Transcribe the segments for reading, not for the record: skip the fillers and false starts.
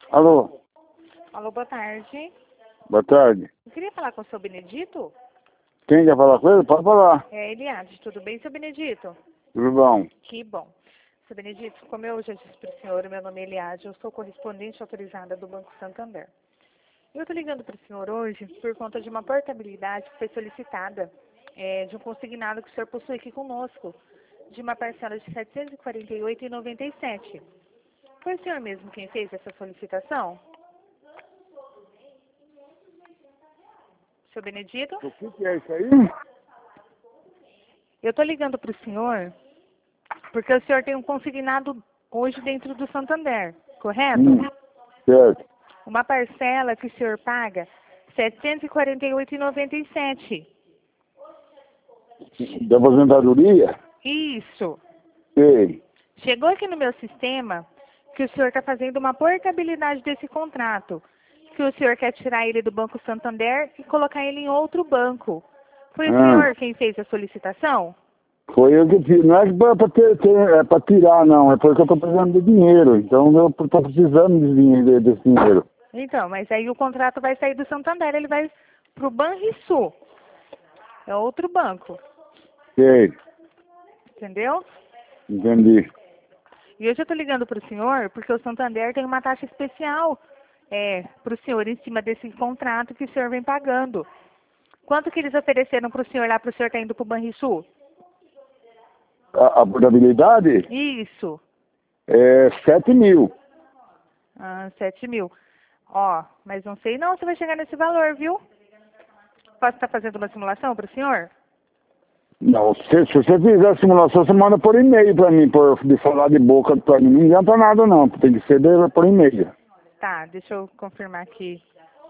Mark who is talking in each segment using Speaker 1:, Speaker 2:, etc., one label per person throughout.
Speaker 1: Alô,
Speaker 2: Alô, boa tarde.
Speaker 1: boa tarde.
Speaker 2: Eu queria falar com o seu Benedito.
Speaker 1: Quem quer falar com ele? Pode falar.
Speaker 2: É Eliade, tudo bem, seu Benedito?
Speaker 1: Tudo bom?
Speaker 2: Que bom. Seu Benedito, como eu já disse para o senhor, meu nome é Eliade, eu sou correspondente autorizada do Banco Santander. Eu estou ligando para o senhor hoje por conta de uma portabilidade que foi solicitada de um consignado que o senhor possui aqui conosco, de uma parcela de R$ 748,97. Foi o senhor mesmo quem fez essa solicitação? Seu Benedito?
Speaker 1: O que é isso aí?
Speaker 2: Eu estou ligando para o senhor porque o senhor tem um consignado hoje dentro do Santander, correto?
Speaker 1: Certo.
Speaker 2: Uma parcela que o senhor paga R$ 748,97.
Speaker 1: Da aposentadoria?
Speaker 2: Isso.
Speaker 1: Sei.
Speaker 2: Chegou aqui no meu sistema que o senhor está fazendo uma portabilidade desse contrato, que o senhor quer tirar ele do Banco Santander e colocar ele em outro banco. Foi o senhor quem fez a solicitação?
Speaker 1: Foi eu que fiz. Não é para tirar, não. É porque eu estou precisando de dinheiro. Então eu estou precisando desse dinheiro.
Speaker 2: Então, mas aí o contrato vai sair do Santander, ele vai para o Banrisul. É outro banco,
Speaker 1: Sei.
Speaker 2: entendeu?
Speaker 1: Entendi.
Speaker 2: E hoje eu estou ligando para o senhor porque o Santander tem uma taxa especial para o senhor em cima desse contrato que o senhor vem pagando. Quanto que eles ofereceram para o senhor lá, para o senhor estar indo para o Banrisul?
Speaker 1: A portabilidade
Speaker 2: Isso.
Speaker 1: é 7.000.
Speaker 2: 7.000. Ó, mas não sei não se vai chegar nesse valor, viu? Posso estar fazendo uma simulação para o senhor?
Speaker 1: Não, se você fizer a simulação, você manda por e-mail para mim, de falar de boca para mim. Não adianta nada, não. Tem que ser por e-mail.
Speaker 2: Tá, deixa eu confirmar aqui.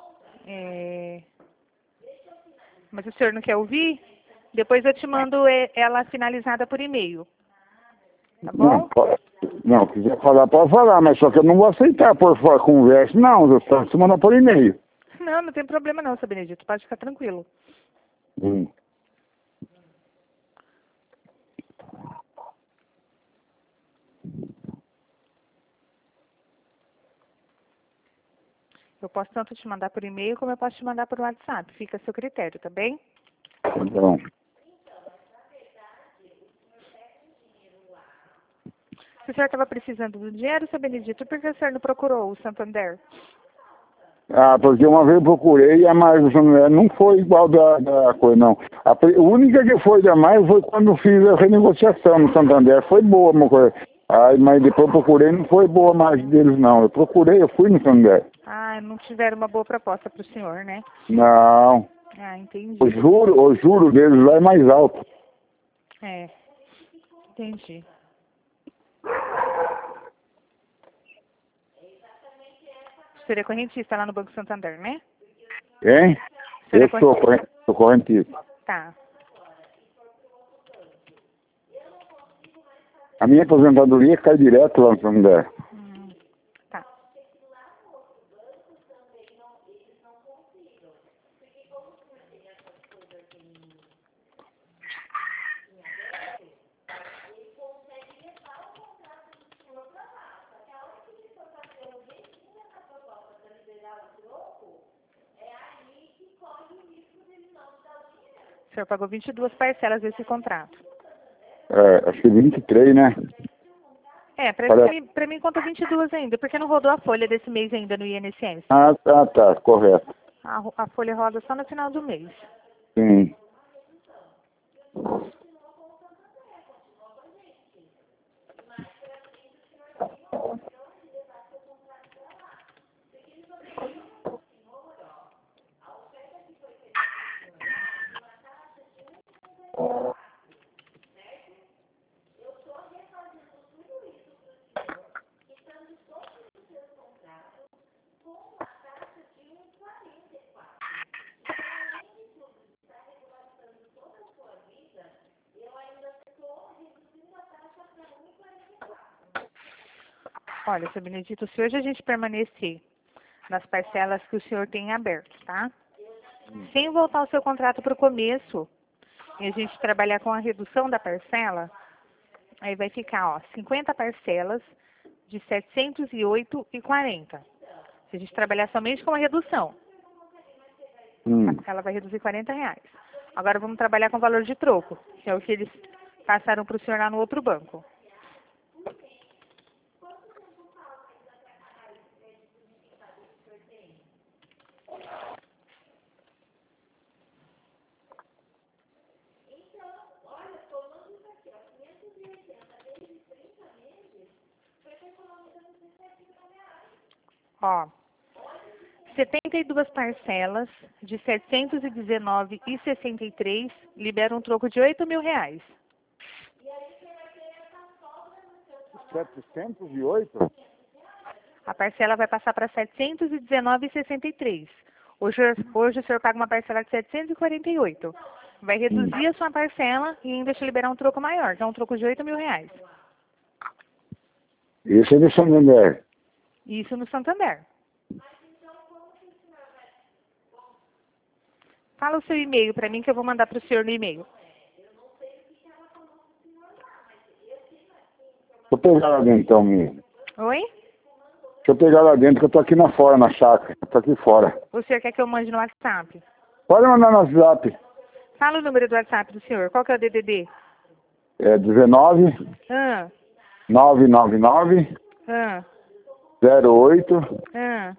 Speaker 2: Mas o senhor não quer ouvir? Depois eu te mando ela finalizada por e-mail. Tá
Speaker 1: Não,
Speaker 2: bom?
Speaker 1: não, quiser falar, pode falar, mas só que eu não vou aceitar por conversa, não. Você manda por e-mail.
Speaker 2: Não, não tem problema não, seu Benedito. Pode ficar tranquilo.
Speaker 1: Hum.
Speaker 2: Eu posso tanto te mandar por e-mail como eu posso te mandar por WhatsApp. Fica a seu critério, tá bem?
Speaker 1: Então,
Speaker 2: Se o senhor estava precisando do dinheiro, seu Benedito, por que o senhor não procurou o Santander?
Speaker 1: porque uma vez eu procurei, mas não foi igual da coisa, não. A única que foi da mais foi quando eu fiz a renegociação no Santander. Foi boa uma coisa. Mas depois eu procurei, não foi boa mais deles, não. Eu procurei, eu fui no Santander.
Speaker 2: Ah, não tiveram uma boa proposta para o senhor, né?
Speaker 1: Não.
Speaker 2: Ah, entendi.
Speaker 1: O juro deles lá é mais alto.
Speaker 2: Entendi. O senhor é correntista lá no Banco Santander, né?
Speaker 1: Hein?
Speaker 2: O senhor
Speaker 1: Eu sou correntista.
Speaker 2: Tá.
Speaker 1: A minha aposentadoria cai direto lá no Santander.
Speaker 2: Tá. O senhor pagou 22 parcelas desse contrato.
Speaker 1: Acho que 23, né?
Speaker 2: Pra mim conta 22 ainda, porque não rodou a folha desse mês ainda no INSS.
Speaker 1: Tá, correto.
Speaker 2: A folha roda só no final do mês.
Speaker 1: Sim.
Speaker 2: Olha, seu Benedito, se hoje a gente permanecer nas parcelas que o senhor tem aberto, tá? Sem voltar o seu contrato para o começo, e a gente trabalhar com a redução da parcela, aí vai ficar, 50 parcelas de R$ 708,40. Se a gente trabalhar somente com a redução, ela vai reduzir R$ 40. Agora vamos trabalhar com o valor de troco, que é o que eles passaram para o senhor lá no outro banco. Ó, 72 parcelas de R$ 719,63 liberam um troco de R$ 8.000.
Speaker 1: 708?
Speaker 2: A parcela vai passar para R$ 719,63. Hoje o senhor paga uma parcela de R$ 748. Vai reduzir a sua parcela e ainda te liberar um troco maior, que é um troco de R$ 8.000.
Speaker 1: Isso é do Santander.
Speaker 2: Isso no Santander. Fala o seu e-mail para mim que eu vou mandar para o senhor no e-mail.
Speaker 1: Vou pegar lá dentro então, menino.
Speaker 2: Oi?
Speaker 1: Deixa eu pegar lá dentro que eu tô aqui na fora, na chácara. Eu tô aqui fora.
Speaker 2: O senhor quer que eu mande no WhatsApp?
Speaker 1: Pode mandar no WhatsApp.
Speaker 2: Fala o número do WhatsApp do senhor. Qual que é o DDD?
Speaker 1: É 19
Speaker 2: Ah,
Speaker 1: 999
Speaker 2: ah,
Speaker 1: 08
Speaker 2: ah.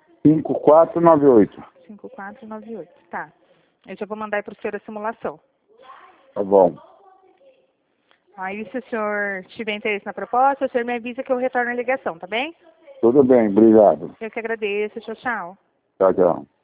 Speaker 1: 5498.
Speaker 2: 5498. Tá. Eu já vou mandar aí para o senhor a simulação.
Speaker 1: Tá bom.
Speaker 2: Aí, se o senhor tiver interesse na proposta, o senhor me avisa que eu retorno a ligação, tá bem?
Speaker 1: Tudo bem, obrigado.
Speaker 2: Eu que agradeço. Tchau, tchau.
Speaker 1: Tchau, tchau.